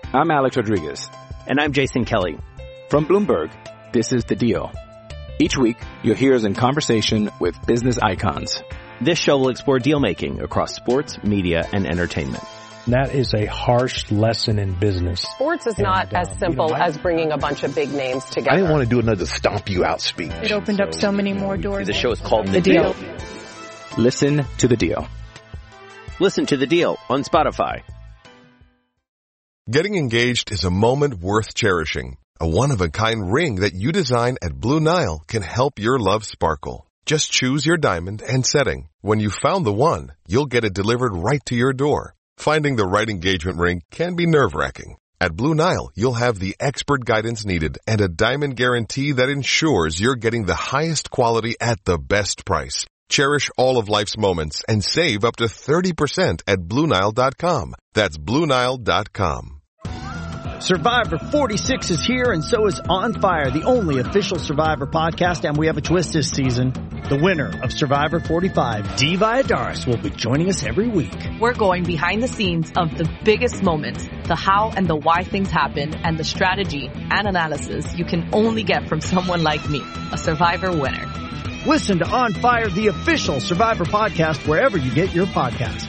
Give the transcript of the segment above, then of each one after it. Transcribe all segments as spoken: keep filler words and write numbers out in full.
I'm Alex Rodriguez. And I'm Jason Kelly. From Bloomberg, this is The Deal. Each week, you'll hear us in conversation with business icons. This show will explore deal-making across sports, media, and entertainment. That is a harsh lesson in business. Sports is not and, as simple you know, I, as bringing a bunch of big names together. I didn't want to do another stomp you out speech. It opened so, up so many more doors. The show is called The, the deal. deal. Listen to The Deal. Listen to The Deal on Spotify. Getting engaged is a moment worth cherishing. A one-of-a-kind ring that you design at Blue Nile can help your love sparkle. Just choose your diamond and setting. When you've found the one, you'll get it delivered right to your door. Finding the right engagement ring can be nerve-wracking. At Blue Nile, you'll have the expert guidance needed and a diamond guarantee that ensures you're getting the highest quality at the best price. Cherish all of life's moments and save up to thirty percent at Blue Nile dot com. That's Blue Nile dot com. Survivor forty-six is here, and so is On Fire, the only official Survivor podcast, and we have a twist this season. The winner of Survivor forty-five, Dee Valladares, will be joining us every week. We're going behind the scenes of the biggest moments, the how and the why things happen, and the strategy and analysis you can only get from someone like me, a Survivor winner. Listen to On Fire, the official Survivor podcast, wherever you get your podcasts.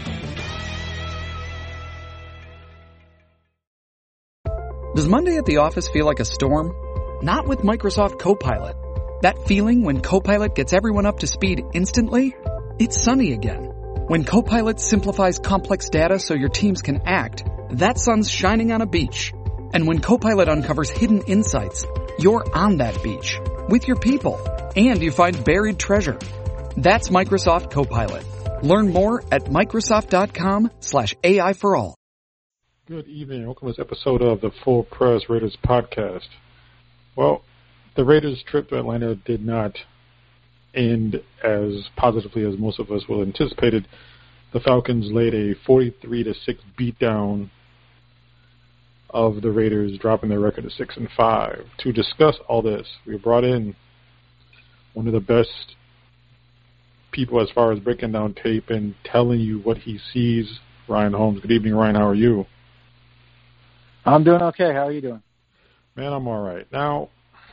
Does Monday at the office feel like a storm? Not with Microsoft Copilot. That feeling when Copilot gets everyone up to speed instantly? It's sunny again. When Copilot simplifies complex data so your teams can act, that sun's shining on a beach. And when Copilot uncovers hidden insights, you're on that beach with your people, and you find buried treasure. That's Microsoft Copilot. Learn more at Microsoft.com slash AI for all. Good evening. Welcome to this episode of the Full Press Raiders podcast. Well, the Raiders' trip to Atlanta did not end as positively as most of us would have anticipated. The Falcons laid a forty-three to six beatdown of the Raiders, dropping their record to six and five. To discuss all this, we brought in one of the best people as far as breaking down tape and telling you what he sees, Ryan Holmes. Good evening, Ryan. How are you? I'm doing okay. How are you doing? Man, I'm all right. Now,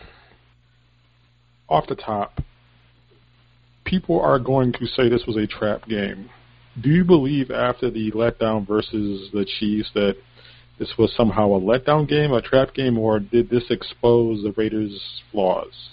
off the top, people are going to say this was a trap game. Do you believe after the letdown versus the Chiefs that this was somehow a letdown game, a trap game, or did this expose the Raiders' flaws?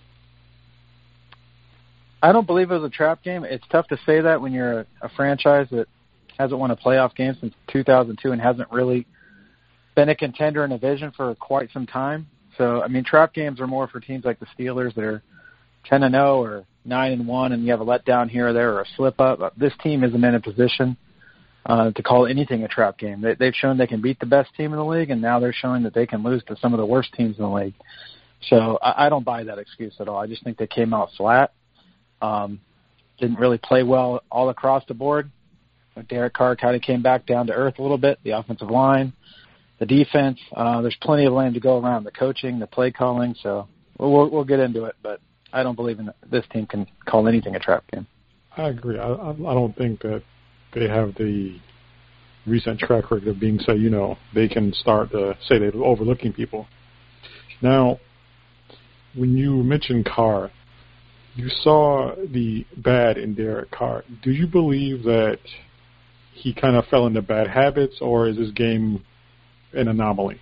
I don't believe it was a trap game. It's tough to say that when you're a, a franchise that hasn't won a playoff game since two thousand two and hasn't really been a contender in a division for quite some time. So, I mean, trap games are more for teams like the Steelers that are ten and oh or nine and one, and you have a letdown here or there or a slip-up. This team isn't in a position uh, to call anything a trap game. They, they've shown they can beat the best team in the league, and now they're showing that they can lose to some of the worst teams in the league. So I, I don't buy that excuse at all. I just think they came out flat. Um, didn't really play well all across the board. Derek Carr kind of came back down to earth a little bit, the offensive line. The defense, uh, there's plenty of land to go around. The coaching, the play calling, so we'll, we'll get into it. But I don't believe in this team can call anything a trap game. I agree. I, I don't think that they have the recent track record of being, say, you know, they can start to say they're overlooking people. Now, when you mentioned Carr, you saw the bad in Derek Carr. Do you believe that he kind of fell into bad habits, or is this game an anomaly?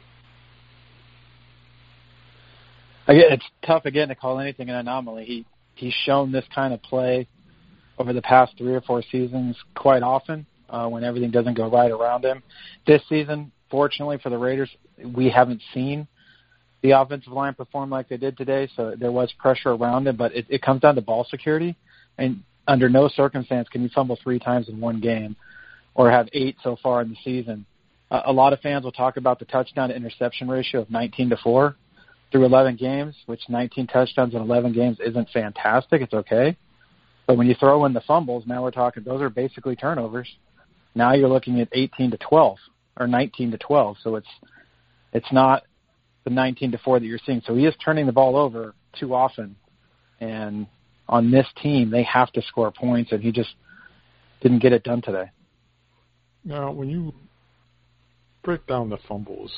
Again, it's tough again to call anything an anomaly. He he's shown this kind of play over the past three or four seasons quite often uh, when everything doesn't go right around him. This season, fortunately for the Raiders, we haven't seen the offensive line perform like they did today, so there was pressure around him, but it, it comes down to ball security. And under no circumstance can you fumble three times in one game or have eight so far in the season. A lot of fans will talk about the touchdown-to-interception ratio of nineteen to four through eleven games, which nineteen touchdowns in eleven games isn't fantastic. It's okay. But when you throw in the fumbles, now we're talking, those are basically turnovers. Now you're looking at eighteen to twelve or nineteen to twelve. So it's it's not the nineteen to four that you're seeing. So he is turning the ball over too often. And on this team, they have to score points, and he just didn't get it done today. Now, when you break down the fumbles.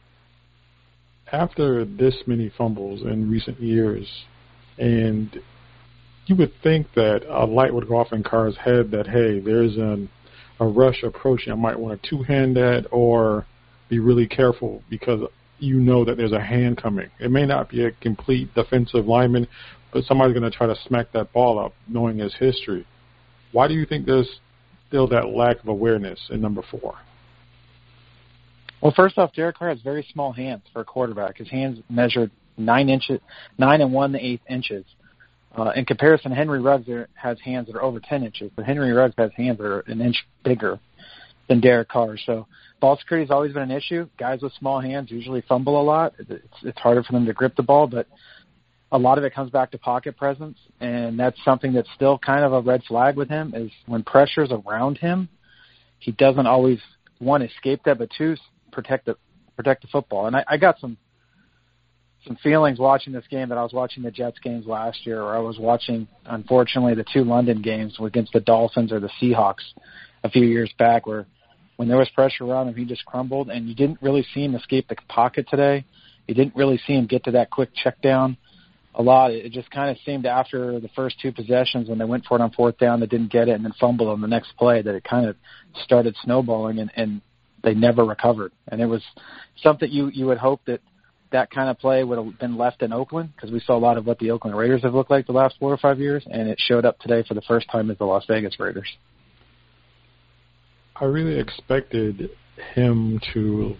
After this many fumbles in recent years, and you would think that a light would go off in Carr's head that, hey, there's an, a rush approaching. I might want to two-hand that or be really careful because you know that there's a hand coming. It may not be a complete defensive lineman, but somebody's going to try to smack that ball up knowing his history. Why do you think there's still that lack of awareness in number four? Well, first off, Derek Carr has very small hands for a quarterback. His hands measured nine inches, nine and one eighth inches. Uh, in comparison, Henry Ruggs has hands that are over ten inches, but Henry Ruggs has hands that are an inch bigger than Derek Carr. So ball security has always been an issue. Guys with small hands usually fumble a lot. It's, it's harder for them to grip the ball, but a lot of it comes back to pocket presence, and that's something that's still kind of a red flag with him is when pressure's around him, he doesn't always, one, escape that, but two, protect the protect the football. And I, I got some some feelings watching this game that I was watching the Jets games last year, or I was watching, unfortunately, the two London games against the Dolphins or the Seahawks a few years back, where when there was pressure around him, he just crumbled, and you didn't really see him escape the pocket today. You didn't really see him get to that quick check down a lot. It just kind of seemed after the first two possessions when they went for it on fourth down, they didn't get it, and then fumbled on the next play, that it kind of started snowballing, and, and they never recovered. And it was something you, you would hope that that kind of play would have been left in Oakland, because we saw a lot of what the Oakland Raiders have looked like the last four or five years, and it showed up today for the first time as the Las Vegas Raiders. I really expected him to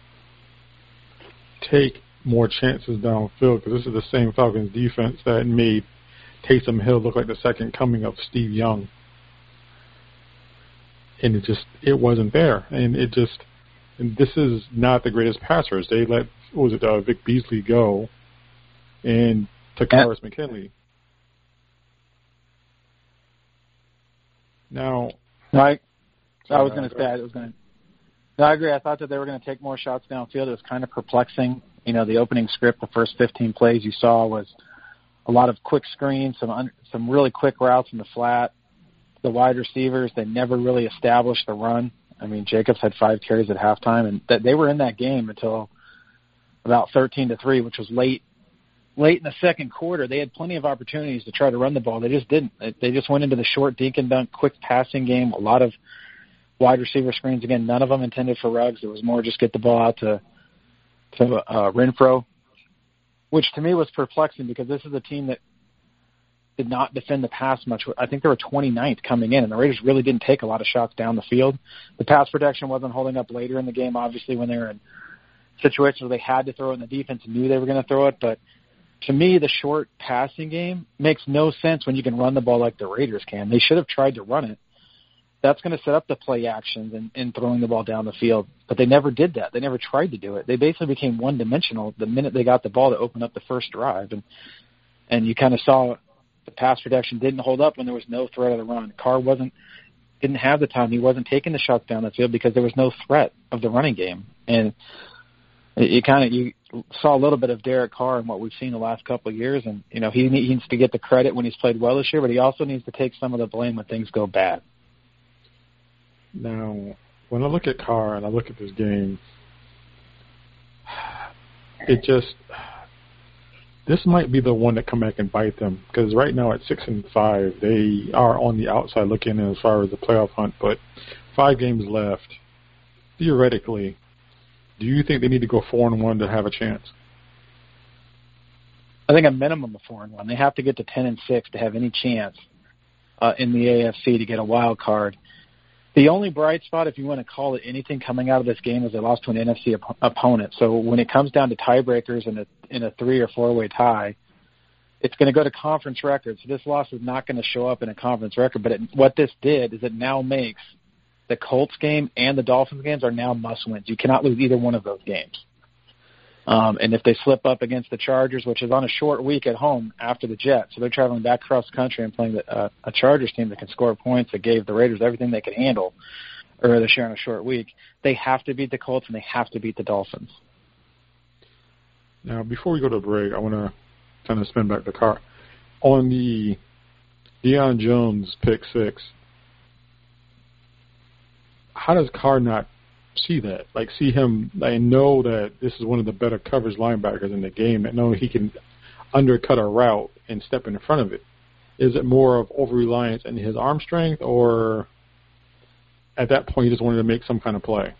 take more chances downfield, because this is the same Falcons defense that made Taysom Hill look like the second coming of Steve Young. And it just, it wasn't there. And it just, and this is not the greatest passers. They let, what was it, uh, Vic Beasley go and Takaris yeah. McKinley. Now, I, I was going to say, I was going to, no, I agree. I thought that they were going to take more shots downfield. It was kind of perplexing. You know, the opening script, the first fifteen plays you saw was a lot of quick screens, some un, some really quick routes in the flat. The wide receivers, they never really established the run. I mean, Jacobs had five carries at halftime, and that they were in that game until about thirteen to three, which was late late in the second quarter. They had plenty of opportunities to try to run the ball. They just didn't. They just went into the short dink and dunk, quick passing game, a lot of wide receiver screens. Again, none of them intended for Ruggs. It was more just get the ball out to to uh, Renfro, which to me was perplexing because this is a team that did not defend the pass much. I think they were twenty-ninth coming in, and the Raiders really didn't take a lot of shots down the field. The pass protection wasn't holding up later in the game, obviously, when they were in situations where they had to throw it and the defense knew they were going to throw it. But to me, the short passing game makes no sense when you can run the ball like the Raiders can. They should have tried to run it. That's going to set up the play actions and, and throwing the ball down the field. But they never did that. They never tried to do it. They basically became one-dimensional the minute they got the ball to open up the first drive. And and you kind of saw the pass protection didn't hold up when there was no threat of the run. Carr wasn't didn't have the time. He wasn't taking the shots down the field because there was no threat of the running game. And you kind of you saw a little bit of Derek Carr in what we've seen the last couple of years. And, you know, he needs to get the credit when he's played well this year, but he also needs to take some of the blame when things go bad. Now, when I look at Carr and I look at this game, it just, this might be the one that come back and bite them, because right now at six and five, they are on the outside looking in as far as the playoff hunt, but five games left. Theoretically, do you think they need to go four and one to have a chance? I think a minimum of four and one. They have to get to ten and six to have any chance uh, in the A F C to get a wild card. The only bright spot, if you want to call it anything, coming out of this game is they lost to an N F C op- opponent. So when it comes down to tiebreakers in a in a three or four way tie, it's going to go to conference records. So this loss is not going to show up in a conference record. But it, what this did is it now makes the Colts game and the Dolphins games are now must wins. You cannot lose either one of those games. Um, and if they slip up against the Chargers, which is on a short week at home after the Jets, so they're traveling back across the country and playing the, uh, a Chargers team that can score points, that gave the Raiders everything they could handle earlier this year on a short week, they have to beat the Colts and they have to beat the Dolphins. Now, before we go to break, I want to kind of spin back the car. On the Deion Jones pick six, how does Carr not see that. Like, see him and know that this is one of the better coverage linebackers in the game, and know he can undercut a route and step in front of it. Is it more of over-reliance in his arm strength, or at that point he just wanted to make some kind of play?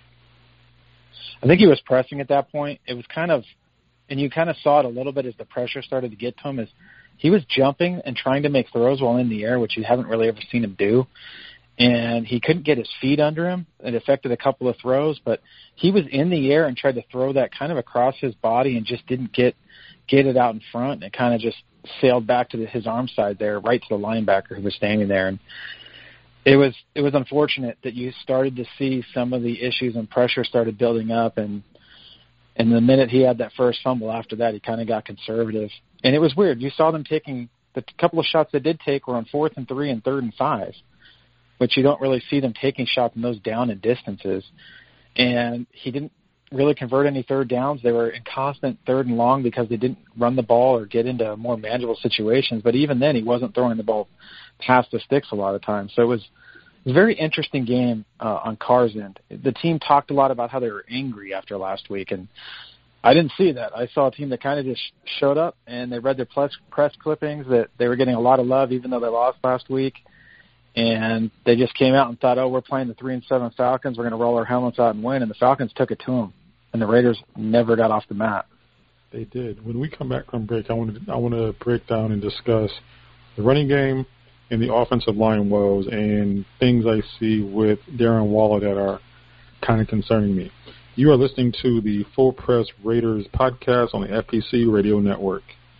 I think he was pressing at that point. It was kind of, and you kind of saw it a little bit as the pressure started to get to him, is he was jumping and trying to make throws while in the air, which you haven't really ever seen him do. And he couldn't get his feet under him. It affected a couple of throws, but he was in the air and tried to throw that kind of across his body and just didn't get get it out in front. And it kind of just sailed back to the, his arm side there, right to the linebacker who was standing there. And it was it was unfortunate that you started to see some of the issues and pressure started building up. And and the minute he had that first fumble after that, he kind of got conservative. And it was weird. You saw them taking the couple of shots they did take were on fourth and three and third and five, but you don't really see them taking shots in those down and distances. And he didn't really convert any third downs. They were in constant third and long because they didn't run the ball or get into more manageable situations. But even then, he wasn't throwing the ball past the sticks a lot of times. So it was, it was a very interesting game uh, on Carr's end. The team talked a lot about how they were angry after last week, and I didn't see that. I saw a team that kind of just showed up, and they read their press, press clippings that they were getting a lot of love even though they lost last week. And they just came out and thought, oh, we're playing the three and seven Falcons. We're going to roll our helmets out and win. And the Falcons took it to them, and the Raiders never got off the mat. They did. When we come back from break, I want to I want to break down and discuss the running game and the offensive line woes and things I see with Darren Waller that are kind of concerning me. You are listening to the Full Press Raiders podcast on the F P C Radio Network.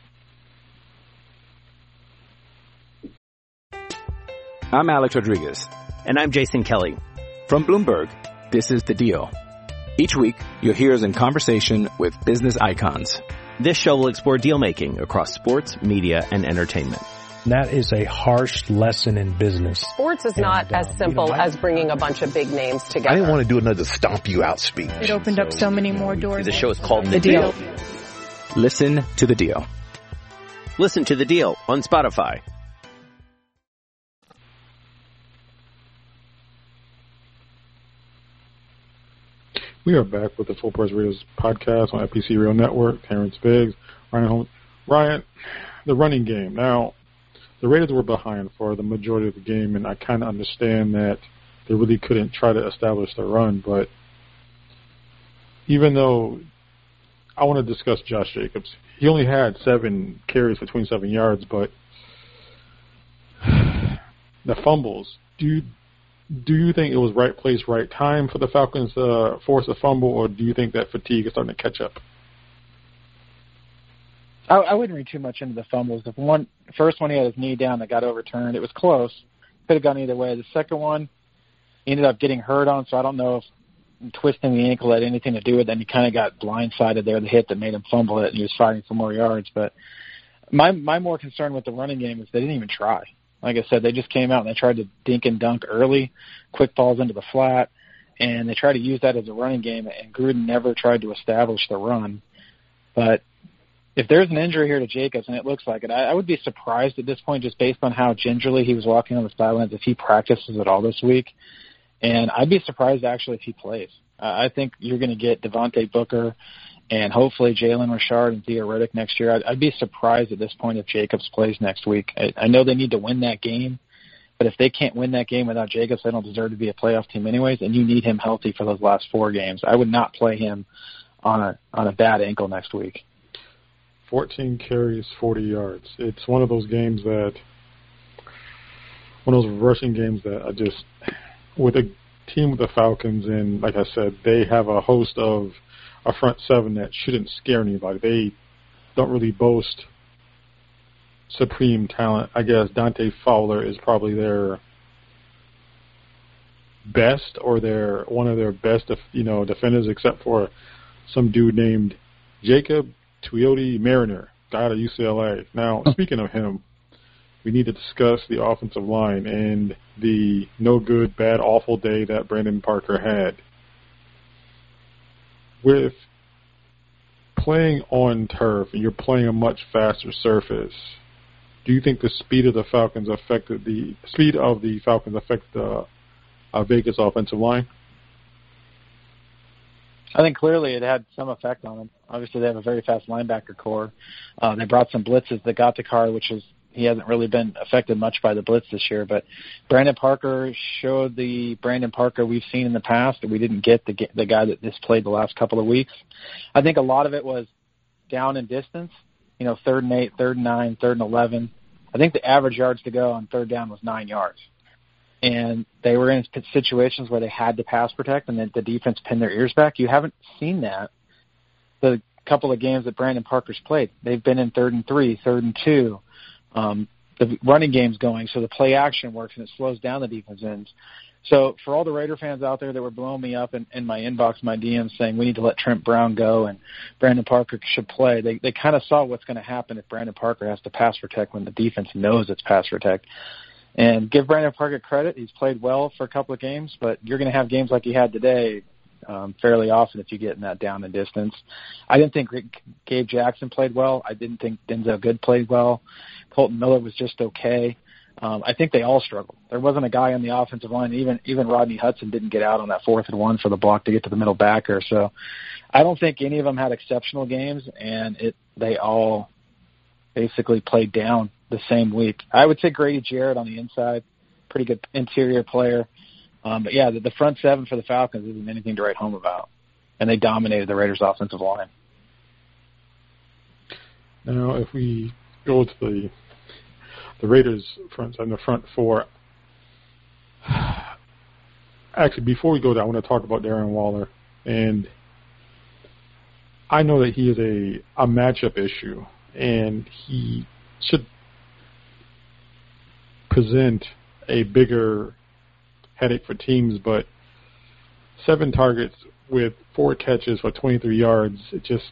I'm Alex Rodriguez. And I'm Jason Kelly. From Bloomberg, this is The Deal. Each week, you'll hear us in conversation with business icons. This show will explore deal-making across sports, media, and entertainment. That is a harsh lesson in business. Sports is not and, as um, simple you know, as bringing a bunch of big names together. I didn't want to do another stomp you out speech. It opened so, up so many more doors. The show is called The, the deal. deal. Listen to The Deal. Listen to The Deal on Spotify. We are back with the Full Press Raiders podcast on F P C Radio Network. Terrence Biggs, Ryan Holmes. Ryan, the running game. Now, the Raiders were behind for the majority of the game, and I kind of understand that they really couldn't try to establish their run. But even though I want to discuss Josh Jacobs, he only had seven carries for twenty-seven yards, but the fumbles. Do you Do you think it was right place, right time for the Falcons to uh, force a fumble, or do you think that fatigue is starting to catch up? I, I wouldn't read too much into the fumbles. The one first one, he had his knee down that got overturned. It was close. Could have gone either way. The second one, he ended up getting hurt on, so I don't know if twisting the ankle had anything to do with it. And he kind of got blindsided there, the hit that made him fumble it, and he was fighting for more yards. But my my more concern with the running game is they didn't even try. Like I said, they just came out and they tried to dink and dunk early, quick balls into the flat, and they tried to use that as a running game, and Gruden never tried to establish the run. But if there's an injury here to Jacobs, and it looks like it, I, I would be surprised at this point just based on how gingerly he was walking on the sidelines if he practices at all this week. And I'd be surprised, actually, if he plays. Uh, I think you're going to get Devontae Booker and hopefully Jalen Richard and Theo Riddick next year. I'd, I'd be surprised at this point if Jacobs plays next week. I, I know they need to win that game, but if they can't win that game without Jacobs, they don't deserve to be a playoff team anyways, and you need him healthy for those last four games. I would not play him on a on a bad ankle next week. fourteen carries, forty yards. It's one of those games that, one of those rushing games that I just, with a team with the Falcons, and like I said, they have a host of a front seven that shouldn't scare anybody. They don't really boast supreme talent. I guess Dante Fowler is probably their best, or their one of their best, you know, defenders, except for some dude named Jacob Tuioti Mariner, guy out of U C L A. Now, speaking of him, we need to discuss the offensive line and the no good, bad, awful day that Brandon Parker had. With playing on turf and you're playing a much faster surface, do you think the speed of the Falcons affected the speed of the Falcons affected the uh, Vegas offensive line? I think clearly it had some effect on him. Obviously, they have a very fast linebacker core. Uh, they brought some blitzes that got to Carr, which is he hasn't really been affected much by the blitz this year. But Brandon Parker showed the Brandon Parker we've seen in the past, that we didn't get the the guy that this played the last couple of weeks. I think a lot of it was down in distance. You know, third and eight, third and nine, third and eleven. I think the average yards to go on third down was nine yards. And they were in situations where they had to pass protect, and then the defense pinned their ears back. You haven't seen that the couple of games that Brandon Parker's played. They've been in third and three, third and two. Um, the running game's going, so the play action works, and it slows down the defense ends. So for all the Raider fans out there that were blowing me up in, in my inbox, my D Ms, saying we need to let Trent Brown go and Brandon Parker should play, they they kind of saw what's going to happen if Brandon Parker has to pass protect when the defense knows it's pass protect. And give Brandon Parker credit. He's played well for a couple of games, but you're going to have games like he had today um, fairly often if you get in that down and distance. I didn't think Gabe Jackson played well. I didn't think Denzel Good played well. Colton Miller was just okay. Um, I think they all struggled. There wasn't a guy on the offensive line. Even even Rodney Hudson didn't get out on that fourth and one for the block to get to the middle backer. So I don't think any of them had exceptional games, and it they all basically played down the same week. I would say Grady Jarrett on the inside, pretty good interior player. Um, but, yeah, the, the front seven for the Falcons isn't anything to write home about, and they dominated the Raiders' offensive line. Now, if we go to the the Raiders' front and the front four, actually, before we go there, I want to talk about Darren Waller. And I know that he is a, a matchup issue, and he should present a bigger headache for teams, but seven targets with four catches for twenty-three yards, it just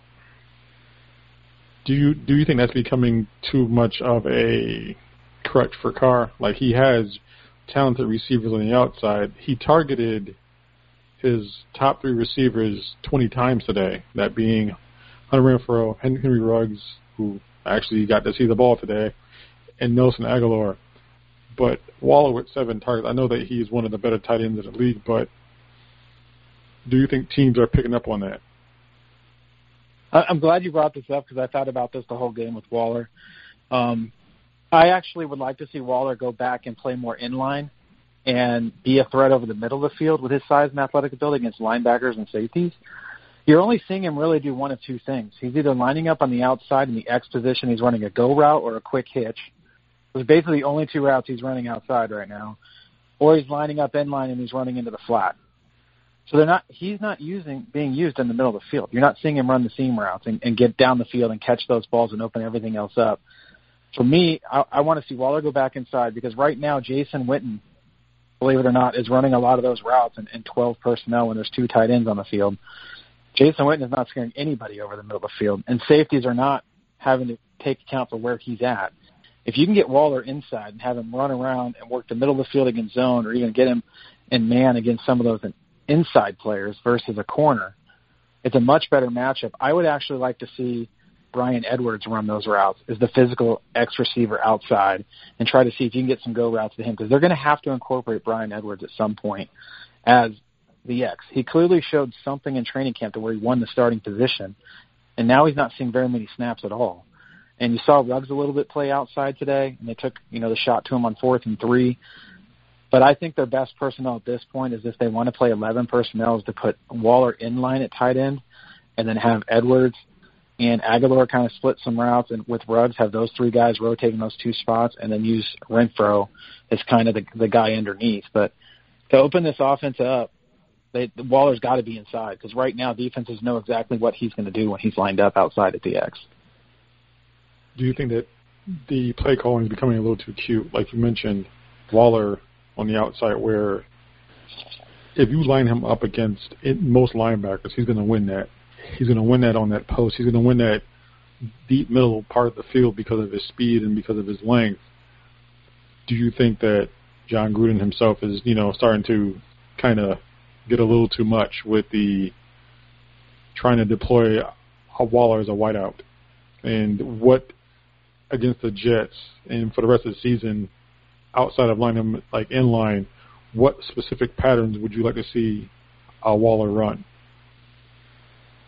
do you do you think that's becoming too much of a crutch for Carr? Like, he has talented receivers on the outside. He targeted his top three receivers twenty times today, that being Hunter Renfrow, Henry Ruggs, who actually got to see the ball today, and Nelson Aguilar. But Waller with seven targets, I know that he's one of the better tight ends in the league, but do you think teams are picking up on that? I'm glad you brought this up because I thought about this the whole game with Waller. Um, I actually would like to see Waller go back and play more inline and be a threat over the middle of the field with his size and athletic ability against linebackers and safeties. You're only seeing him really do one of two things. He's either lining up on the outside in the X position, he's running a go route or a quick hitch. Those are basically the only two routes he's running outside right now. Or he's lining up inline and he's running into the flat. So they're not. He's not using being used in the middle of the field. You're not seeing him run the seam routes and, and get down the field and catch those balls and open everything else up. For me, I, I want to see Waller go back inside because right now Jason Witten, believe it or not, is running a lot of those routes in, in twelve personnel when there's two tight ends on the field. Jason Witten is not scaring anybody over the middle of the field, and safeties are not having to take account for where he's at. If you can get Waller inside and have him run around and work the middle of the field against zone, or even get him in man against some of those inside players versus a corner, it's a much better matchup. I would actually like to see Brian Edwards run those routes as the physical X receiver outside and try to see if you can get some go routes to him, because they're going to have to incorporate Brian Edwards at some point as the X. He clearly showed something in training camp to where he won the starting position, and now he's not seeing very many snaps at all. And you saw Ruggs a little bit play outside today, and they took, you know, the shot to him on fourth and three. But I think their best personnel at this point is if they want to play eleven personnel is to put Waller in line at tight end and then have Edwards and Aguilar kind of split some routes, and with Ruggs have those three guys rotating those two spots, and then use Renfrow as kind of the, the guy underneath. But to open this offense up, they, Waller's got to be inside because right now defenses know exactly what he's going to do when he's lined up outside at the X. Do you think that the play calling is becoming a little too cute? Like you mentioned, Waller on the outside, where if you line him up against it, most linebackers, he's going to win that. He's going to win that on that post. He's going to win that deep middle part of the field because of his speed and because of his length. Do you think that John Gruden himself is, you know, starting to kind of get a little too much with the trying to deploy a Waller as a wideout? And what against the Jets and for the rest of the season, outside of line him like in line, what specific patterns would you like to see a Waller run?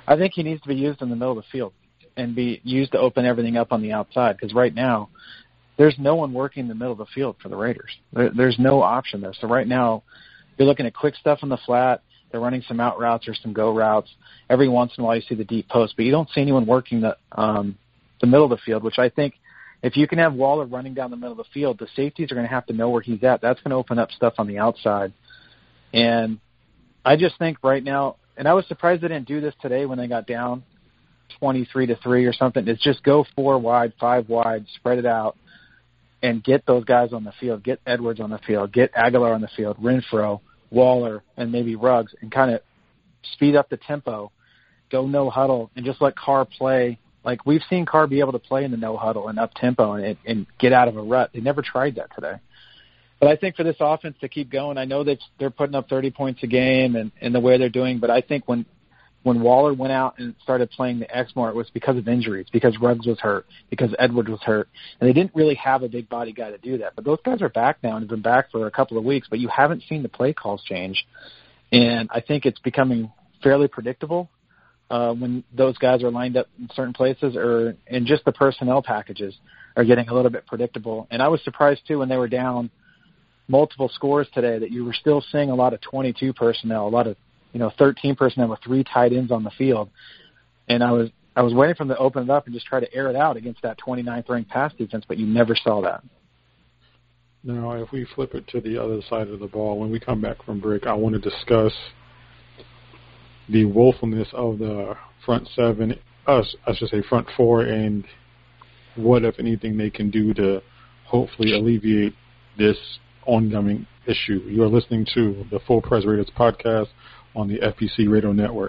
I think he needs to be used in the middle of the field and be used to open everything up on the outside, because right now there's no one working the middle of the field for the Raiders. There, there's no option there. So right now you're looking at quick stuff in the flat. They're running some out routes or some go routes. Every once in a while you see the deep post, but you don't see anyone working the um, the middle of the field, which I think if you can have Waller running down the middle of the field, the safeties are going to have to know where he's at. That's going to open up stuff on the outside. And I just think right now, and I was surprised they didn't do this today when they got down twenty-three to three or something. It's just go four wide, five wide, spread it out, and get those guys on the field. Get Edwards on the field. Get Aguilar on the field. Renfro, Waller, and maybe Ruggs, and kind of speed up the tempo. Go no huddle and just let Carr play. Like we've seen Carr be able to play in the no huddle and up tempo and, and get out of a rut. They never tried that today. But I think for this offense to keep going, I know that they're putting up thirty points a game and, and the way they're doing, but I think when when Waller went out and started playing the X more, it was because of injuries, because Ruggs was hurt, because Edwards was hurt, and they didn't really have a big body guy to do that. But those guys are back now and have been back for a couple of weeks, but you haven't seen the play calls change. And I think it's becoming fairly predictable uh, when those guys are lined up in certain places, or and just the personnel packages are getting a little bit predictable. And I was surprised, too, when they were down multiple scores today, that you were still seeing a lot of twenty-two personnel, a lot of, you know, thirteen personnel with three tight ends on the field. And I was I was waiting for them to open it up and just try to air it out against that twenty-ninth ranked pass defense, but you never saw that. Now, if we flip it to the other side of the ball, when we come back from break, I want to discuss the woefulness of the front seven, us, I should say front four, and what, if anything, they can do to hopefully alleviate this ongoing issue. You are listening to the Full Press Raiders podcast on the F P C Radio Network.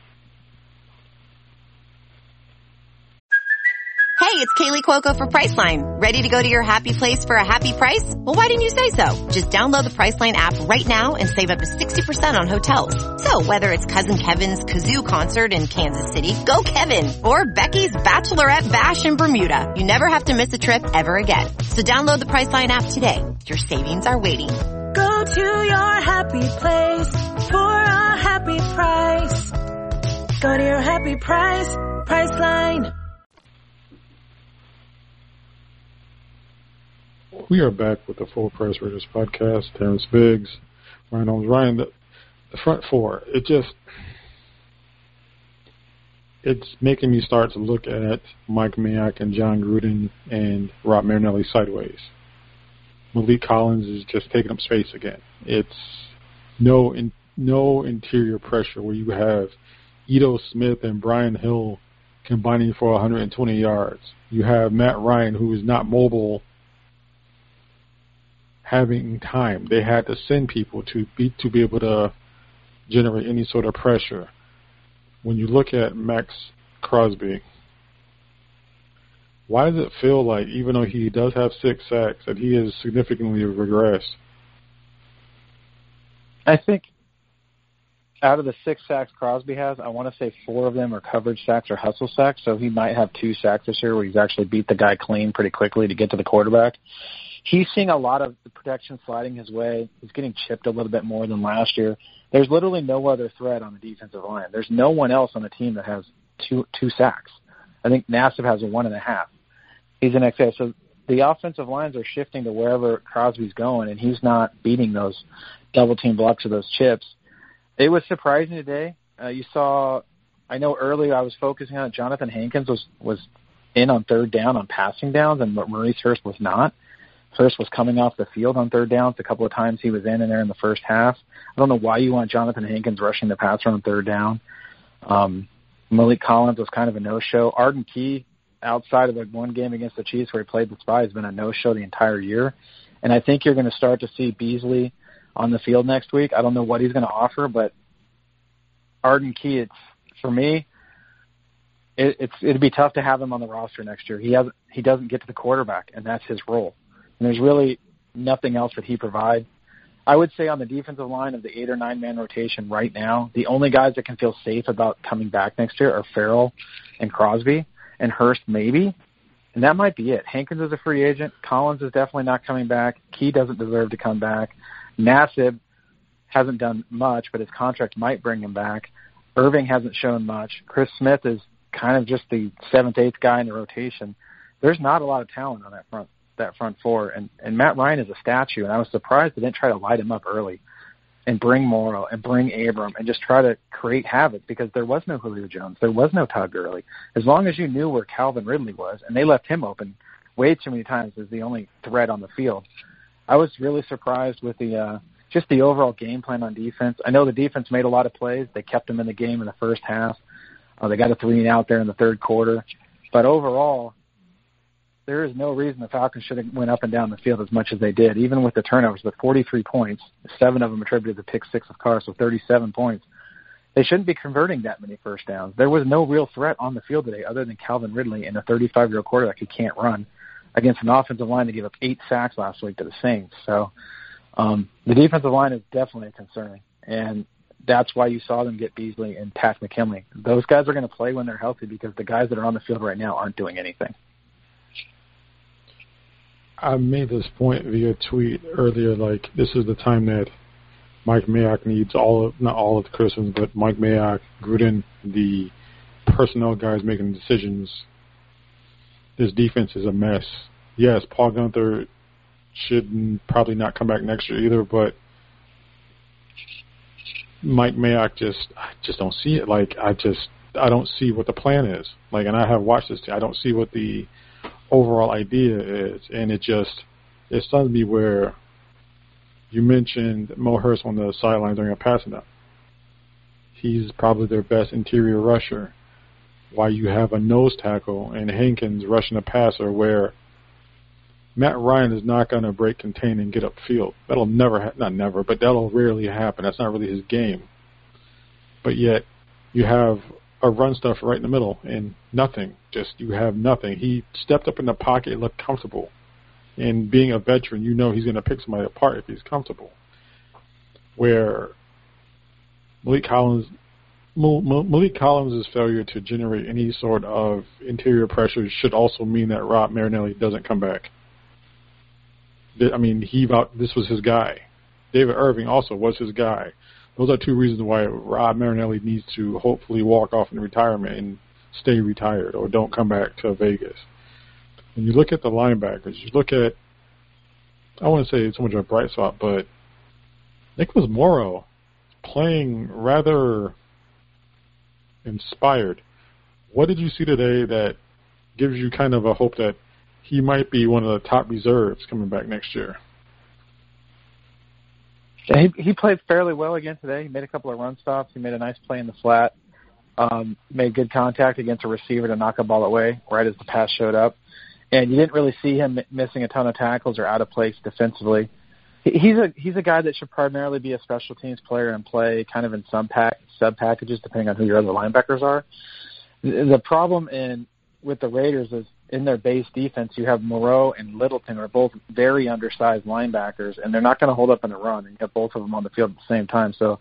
Hey, it's Kaylee Cuoco for Priceline. Ready to go to your happy place for a happy price? Well, why didn't you say so? Just download the Priceline app right now and save up to sixty percent on hotels. So whether it's Cousin Kevin's Kazoo Concert in Kansas City, go Kevin, or Becky's Bachelorette Bash in Bermuda, you never have to miss a trip ever again. So download the Priceline app today. Your savings are waiting. Go to your happy place for a happy price. Go to your happy price, Priceline. We are back with the Full Press Raiders podcast. Terrence Biggs, Ryan Holmes. Ryan, the, the front four, it just, it's making me start to look at Mike Mayock and John Gruden and Rob Marinelli sideways. Malik Collins is just taking up space again. It's no in, no interior pressure where you have Ito Smith and Brian Hill combining for one hundred twenty yards. You have Matt Ryan, who is not mobile, having time. They had to send people to be to be able to generate any sort of pressure. When you look at Max Crosby, why does it feel like, even though he does have six sacks, that he has significantly regressed? I think out of the six sacks Crosby has, I want to say four of them are coverage sacks or hustle sacks, so he might have two sacks this year where he's actually beat the guy clean pretty quickly to get to the quarterback. He's seeing a lot of the protection sliding his way. He's getting chipped a little bit more than last year. There's literally no other threat on the defensive line. There's no one else on the team that has two two sacks. I think Nassib has a one and a half. He's in excess. So the offensive lines are shifting to wherever Crosby's going, and he's not beating those double-team blocks or those chips. It was surprising today. Uh, you saw, I know earlier I was focusing on it, Jonathan Hankins was, was in on third down on passing downs, and Maurice Hurst was not. Hurst was coming off the field on third downs. A couple of times he was in and there in the first half. I don't know why you want Jonathan Hankins rushing the passer on third down. Um, Malik Collins was kind of a no-show. Arden Key, outside of the one game against the Chiefs where he played the spy, has been a no-show the entire year. And I think you're going to start to see Beasley on the field next week. I don't know what he's going to offer, but Arden Key, it's, for me, it, it's it'd be tough to have him on the roster next year. He has he doesn't get to the quarterback, and that's his role. And there's really nothing else that he provides. I would say on the defensive line of the eight or nine man rotation right now, the only guys that can feel safe about coming back next year are Farrell and Crosby and Hurst maybe, and that might be it. Hankins is a free agent. Collins is definitely not coming back. Key doesn't deserve to come back. Nassib hasn't done much, but his contract might bring him back. Irving hasn't shown much. Chris Smith is kind of just the seventh, eighth guy in the rotation. There's not a lot of talent on that front that front four, and, and Matt Ryan is a statue, and I was surprised they didn't try to light him up early and bring Morrow and bring Abram and just try to create havoc, because there was no Julio Jones. There was no Todd Gurley. As long as you knew where Calvin Ridley was, and they left him open way too many times as the only threat on the field, I was really surprised with the uh, just the overall game plan on defense. I know the defense made a lot of plays. They kept them in the game in the first half. Uh, they got a three and out there in the third quarter. But overall, there is no reason the Falcons should have went up and down the field as much as they did, even with the turnovers. With forty-three points, seven of them attributed to pick six of Carr, so thirty-seven points. They shouldn't be converting that many first downs. There was no real threat on the field today other than Calvin Ridley and a thirty-five-year-old quarterback who can't run against an offensive line that gave up eight sacks last week to the Saints. So um, the defensive line is definitely concerning, and that's why you saw them get Beasley and Pat McKinley. Those guys are going to play when they're healthy, because the guys that are on the field right now aren't doing anything. I made this point via tweet earlier, like, this is the time that Mike Mayock needs all of, not all of the criticism, but Mike Mayock, Gruden, the personnel guys making decisions. This defense is a mess. Yes, Paul Guenther should probably not come back next year either, but Mike Mayock just, I just don't see it. Like, I just, I don't see what the plan is. Like, and I have watched this, I don't see what the overall idea is, and it just, it stuns me where you mentioned Mo Hurst on the sideline during a passing down. He's probably their best interior rusher. Why you have a nose tackle and Hankins rushing a passer where Matt Ryan is not going to break contain and get upfield. That'll never, ha- not never, but that'll rarely happen. That's not really his game. But yet you have a run stuff right in the middle and nothing. Just you have nothing. He stepped up in the pocket and looked comfortable. And being a veteran, you know he's going to pick somebody apart if he's comfortable. Where Malik Collins, Malik Collins' failure to generate any sort of interior pressure should also mean that Rob Marinelli doesn't come back. I mean, he this was his guy. David Irving also was his guy. Those are two reasons why Rob Marinelli needs to hopefully walk off in retirement and stay retired or don't come back to Vegas. When you look at the linebackers, you look at, I wouldn't say it's so much of a bright spot, but Nicholas Morrow playing rather inspired. What did you see today that gives you kind of a hope that he might be one of the top reserves coming back next year? He, he played fairly well again today. He made a couple of run stops. He made a nice play in the flat. Um, made good contact against a receiver to knock a ball away right as the pass showed up. And you didn't really see him missing a ton of tackles or out of place defensively. He, he's a he's a guy that should primarily be a special teams player and play kind of in some pack, sub packages depending on who your other linebackers are. The, the problem in with the Raiders is in their base defense, you have Moreau and Littleton are both very undersized linebackers, and they're not going to hold up in a run, and you have both of them on the field at the same time. So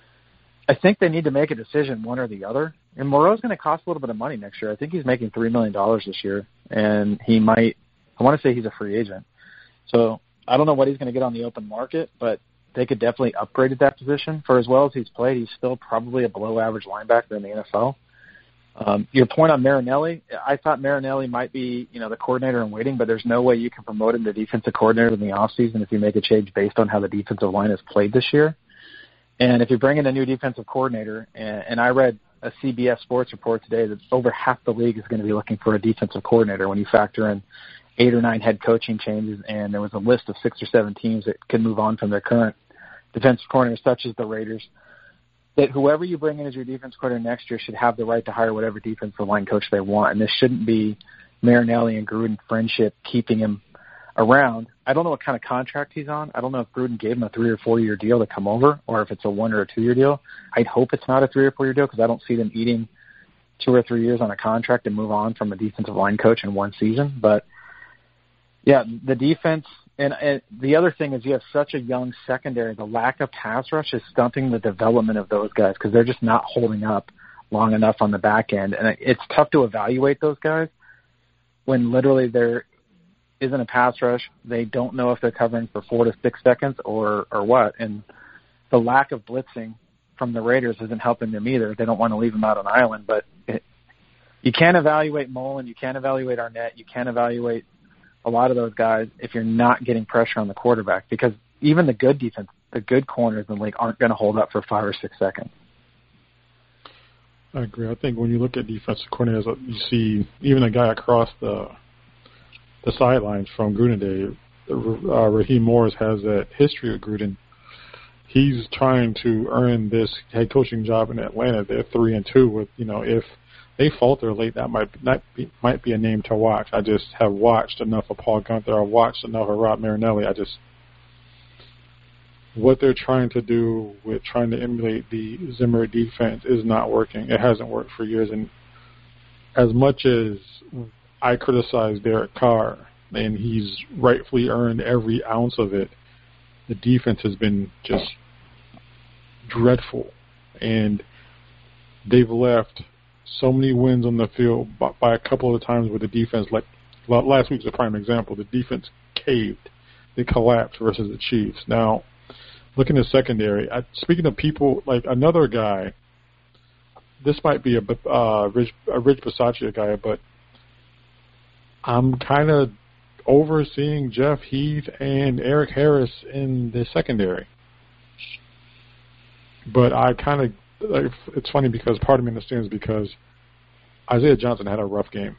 I think they need to make a decision, one or the other. And Moreau's going to cost a little bit of money next year. I think he's making three million dollars this year, and he might – I want to say he's a free agent. So I don't know what he's going to get on the open market, but they could definitely upgrade at that position. For as well as he's played, he's still probably a below-average linebacker in the N F L. Um, your point on Marinelli, I thought Marinelli might be, you know, the coordinator in waiting, but there's no way you can promote him to defensive coordinator in the offseason if you make a change based on how the defensive line has played this year. And if you bring in a new defensive coordinator, and, and I read a C B S Sports report today that over half the league is going to be looking for a defensive coordinator when you factor in eight or nine head coaching changes, and there was a list of six or seven teams that could move on from their current defensive coordinators, such as the Raiders. That whoever you bring in as your defense coordinator next year should have the right to hire whatever defensive line coach they want. And this shouldn't be Marinelli and Gruden friendship keeping him around. I don't know what kind of contract he's on. I don't know if Gruden gave him a three- or four-year deal to come over or if it's a one- or a two-year deal. I'd hope it's not a three- or four-year deal because I don't see them eating two or three years on a contract and move on from a defensive line coach in one season. But, yeah, the defense – And, and the other thing is you have such a young secondary. The lack of pass rush is stunting the development of those guys because they're just not holding up long enough on the back end. And it's tough to evaluate those guys when literally there isn't a pass rush. They don't know if they're covering for four to six seconds or, or what. And the lack of blitzing from the Raiders isn't helping them either. They don't want to leave him out on the island, but it, you can't evaluate Mullen, you can't evaluate Arnett, you can't evaluate a lot of those guys if you're not getting pressure on the quarterback, because even the good defense, the good corners in the league aren't going to hold up for five or six seconds. I agree. I think when you look at defensive coordinators, you see even a guy across the the sidelines from Gruden Day, uh, Raheem Morris has that history of Gruden. He's trying to earn this head coaching job in Atlanta. They're three and two. With you know, if they falter late, that might not be, might be a name to watch. I just have watched enough of Paul Guenther. I've watched enough of Rob Marinelli. I just what they're trying to do with trying to emulate the Zimmer defense is not working. It hasn't worked for years. And as much as I criticize Derek Carr, and he's rightfully earned every ounce of it, the defense has been just dreadful. And they've left so many wins on the field by, by a couple of times where the defense, like last week's a prime example, the defense caved. They collapsed versus the Chiefs. Now, looking at secondary, I, speaking of people, like another guy, this might be a, uh, Rich, a Rich Bisaccia guy, but I'm kind of overseeing Jeff Heath and Eric Harris in the secondary. But I kind of, like, it's funny because part of me understands because Isaiah Johnson had a rough game.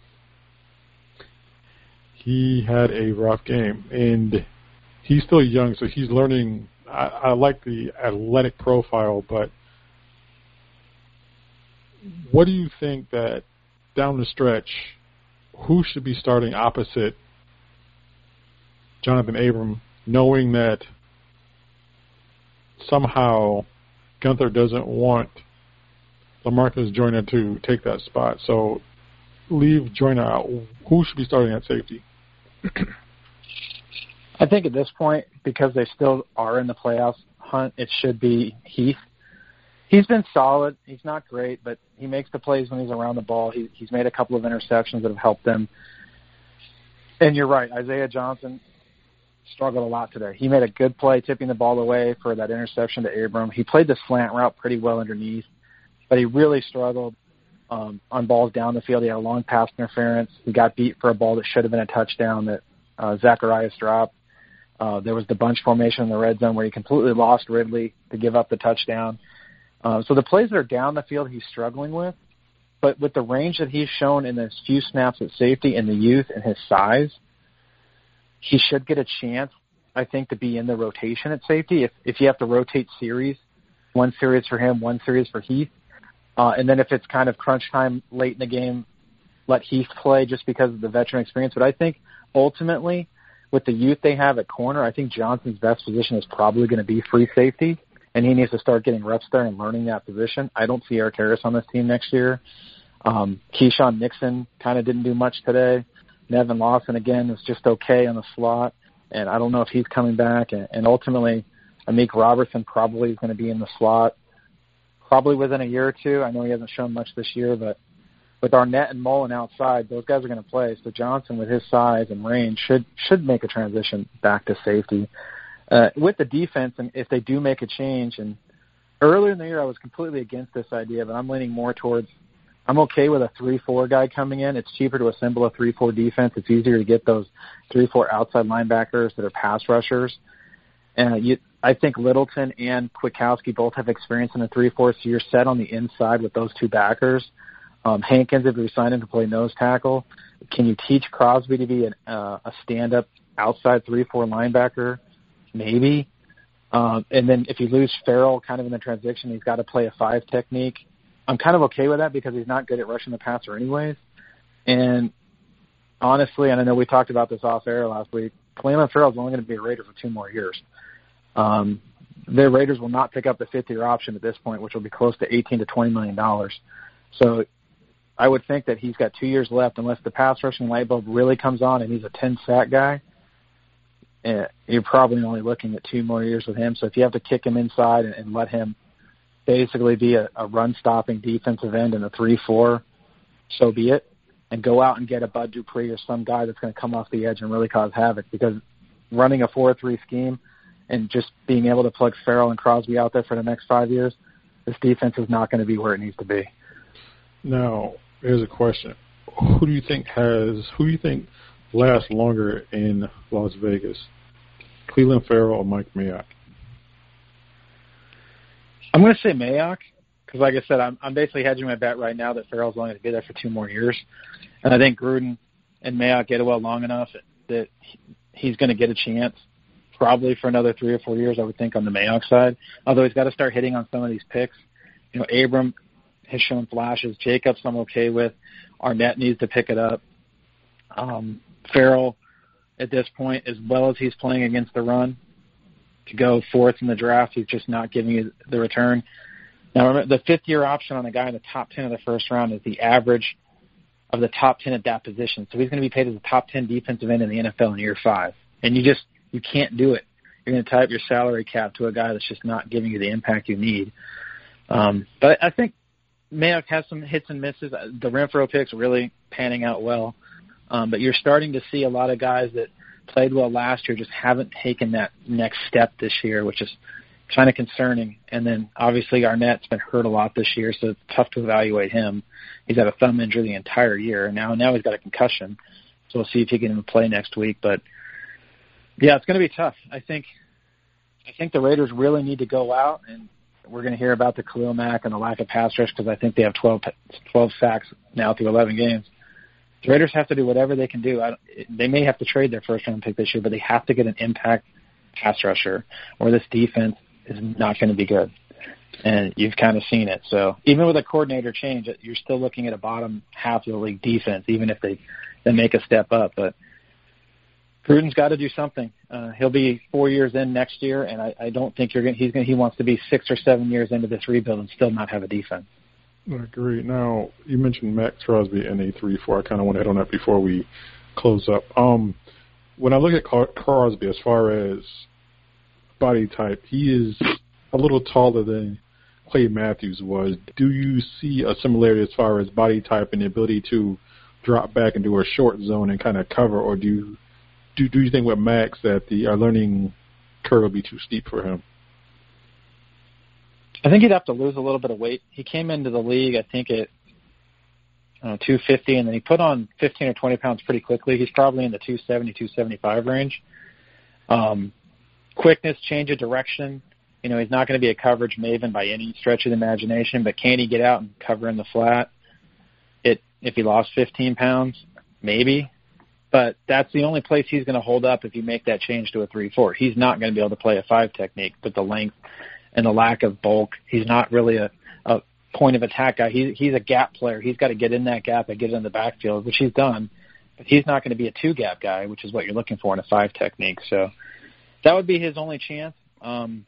He had a rough game, and he's still young, so he's learning. I, I like the athletic profile, but what do you think that down the stretch, who should be starting opposite Jonathan Abram, knowing that somehow Guenther doesn't want LaMarcus Joyner to take that spot? So leave Joyner out. Who should be starting at safety? I think at this point, because they still are in the playoffs hunt, it should be Heath. He's been solid. He's not great, but he makes the plays when he's around the ball. He, he's made a couple of interceptions that have helped them. And you're right, Isaiah Johnson struggled a lot today. He made a good play tipping the ball away for that interception to Abram. He played the slant route pretty well underneath, but he really struggled um, on balls down the field. He had a long pass interference. He got beat for a ball that should have been a touchdown that uh, Zacharias dropped. Uh, there was the bunch formation in the red zone where he completely lost Ridley to give up the touchdown. Uh, so the plays that are down the field he's struggling with, but with the range that he's shown in his few snaps at safety and the youth and his size, he should get a chance, I think, to be in the rotation at safety. If if you have to rotate series, one series for him, one series for Heath, uh, and then if it's kind of crunch time late in the game, let Heath play just because of the veteran experience. But I think ultimately, with the youth they have at corner, I think Johnson's best position is probably going to be free safety, and he needs to start getting reps there and learning that position. I don't see Eric Harris on this team next year. Um, Keyshawn Nixon kind of didn't do much today. Nevin Lawson, again, was just okay on the slot, and I don't know if he's coming back. And, and ultimately, Amik Robertson probably is going to be in the slot probably within a year or two. I know he hasn't shown much this year, but with Arnett and Mullen outside, those guys are going to play. So Johnson, with his size and range, should should make a transition back to safety. Uh, with the defense, and if they do make a change, and earlier in the year I was completely against this idea, but I'm leaning more towards I'm okay with a three four guy coming in. It's cheaper to assemble a three four defense. It's easier to get those three four outside linebackers that are pass rushers. And you, I think Littleton and Kwiatkowski both have experience in a three four, so you're set on the inside with those two backers. Um, Hankins, if you sign him to play nose tackle, can you teach Crosby to be an, uh, a stand-up outside three four linebacker? Maybe. Um, and then if you lose Farrell kind of in the transition, he's got to play a five technique. I'm kind of okay with that because he's not good at rushing the passer anyways. And honestly, and I know we talked about this off air last week, Clelin Ferrell's only going to be a Raider for two more years. Um, their Raiders will not pick up the fifth-year option at this point, which will be close to eighteen to twenty million dollars. So I would think that he's got two years left unless the pass rushing light bulb really comes on and he's a ten-sack guy. Uh, you're probably only looking at two more years with him. So if you have to kick him inside and, and let him basically be a, a run-stopping defensive end in a three four, so be it, and go out and get a Bud Dupree or some guy that's going to come off the edge and really cause havoc, because running a four three scheme and just being able to plug Farrell and Crosby out there for the next five years, this defense is not going to be where it needs to be. Now, here's a question: Who do you think has? Who do you think lasts longer in Las Vegas? Clelin Ferrell or Mike Mayock? I'm going to say Mayock because, like I said, I'm, I'm basically hedging my bet right now that Ferrell's only going to be there for two more years, and I think Gruden and Mayock get well long enough that he's going to get a chance probably for another three or four years, I would think, on the Mayock side, although he's got to start hitting on some of these picks. You know, Abram has shown flashes. Jacobs I'm okay with. Arnett needs to pick it up. Um, Ferrell, at this point, as well as he's playing against the run, to go fourth in the draft, he's just not giving you the return. Now, remember, the fifth-year option on a guy in the top ten of the first round is the average of the top ten at that position. So he's going to be paid as a top ten defensive end in the N F L in year five. And you just you can't do it. You're going to tie up your salary cap to a guy that's just not giving you the impact you need. Um, but I think Mayock has some hits and misses. The Renfrow pick's really panning out well. Um, but you're starting to see a lot of guys that played well last year just haven't taken that next step this year, which is kind of concerning. And then obviously Arnett's been hurt a lot this year, so it's tough to evaluate him. He's had a thumb injury the entire year, and now now he's got a concussion. So we'll see if he can even play next week. But yeah, it's going to be tough. I think I think the Raiders really need to go out, and we're going to hear about the Khalil Mack and the lack of pass rush because I think they have twelve, twelve sacks now through eleven games. The Raiders have to do whatever they can do. I, they may have to trade their first-round pick this year, but they have to get an impact pass rusher, or this defense is not going to be good. And you've kind of seen it. So even with a coordinator change, you're still looking at a bottom half of the league defense, even if they, they make a step up. But Gruden's got to do something. Uh, he'll be four years in next year, and I, I don't think you're going. He's going. He wants to be six or seven years into this rebuild and still not have a defense. I agree. Now, you mentioned Max Crosby in a three four. I kind of want to hit on that before we close up. Um, when I look at Crosby as far as body type, he is a little taller than Clay Matthews was. Do you see a similarity as far as body type and the ability to drop back into a short zone and kind of cover, or do you, do, do you think with Max that the uh, learning curve will be too steep for him? I think he'd have to lose a little bit of weight. He came into the league, I think, at I don't know, two fifty, and then he put on fifteen or twenty pounds pretty quickly. He's probably in the two seventy, two seventy-five range. Um, quickness, change of direction. You know, he's not going to be a coverage maven by any stretch of the imagination, but can he get out and cover in the flat? It if he lost fifteen pounds, maybe. But that's the only place he's going to hold up if you make that change to a three four. He's not going to be able to play a five technique with the length and the lack of bulk. He's not really a, a point of attack guy. He, he's a gap player. He's got to get in that gap and get in the backfield, which he's done. But he's not going to be a two-gap guy, which is what you're looking for in a five technique. So that would be his only chance. Um,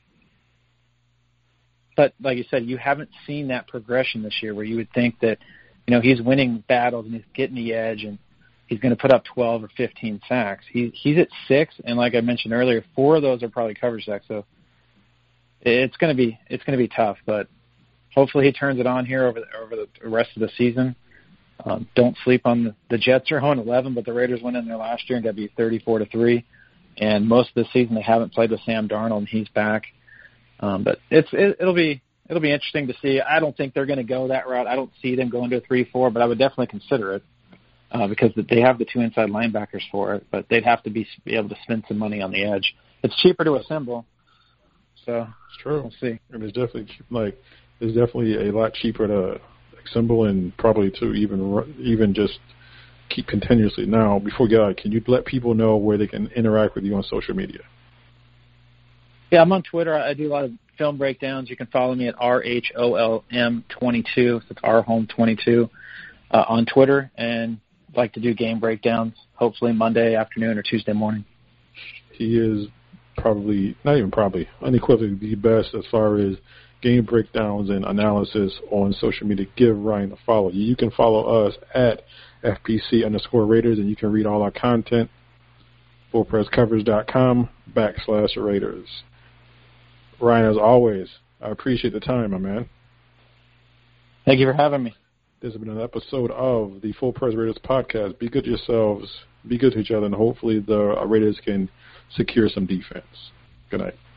but like you said, you haven't seen that progression this year where you would think that, you know, he's winning battles and he's getting the edge and he's going to put up twelve or fifteen sacks. He, he's at six, and like I mentioned earlier, four of those are probably coverage sacks. So It's going to be it's going to be tough, but hopefully he turns it on here over the, over the rest of the season. Um, don't sleep on the, the Jets are oh eleven, but the Raiders went in there last year and got beat thirty-four to three. And most of the season they haven't played with Sam Darnold, and he's back. Um, but it's it, it'll be it'll be interesting to see. I don't think they're going to go that route. I don't see them going to a three four, but I would definitely consider it uh, because they have the two inside linebackers for it. But they'd have to be, be able to spend some money on the edge. It's cheaper to assemble. So it's true. We'll see. And it's definitely like it's definitely a lot cheaper to assemble and probably to even even just keep continuously. Now, before we get out, can you let people know where they can interact with you on social media? Yeah, I'm on Twitter. I do a lot of film breakdowns. You can follow me at R H O L M twenty-two. So it's R Home twenty-two uh, on Twitter, and I'd like to do game breakdowns. Hopefully Monday afternoon or Tuesday morning. He is. Probably, not even probably, unequivocally the best as far as game breakdowns and analysis on social media. Give Ryan a follow. You can follow us at F P C underscore Raiders, and you can read all our content, full press coverage dot com backslash Raiders. Ryan, as always, I appreciate the time, my man. Thank you for having me. This has been an episode of the Full Press Raiders podcast. Be good to yourselves, be good to each other, and hopefully the Raiders can secure some defense. Good night.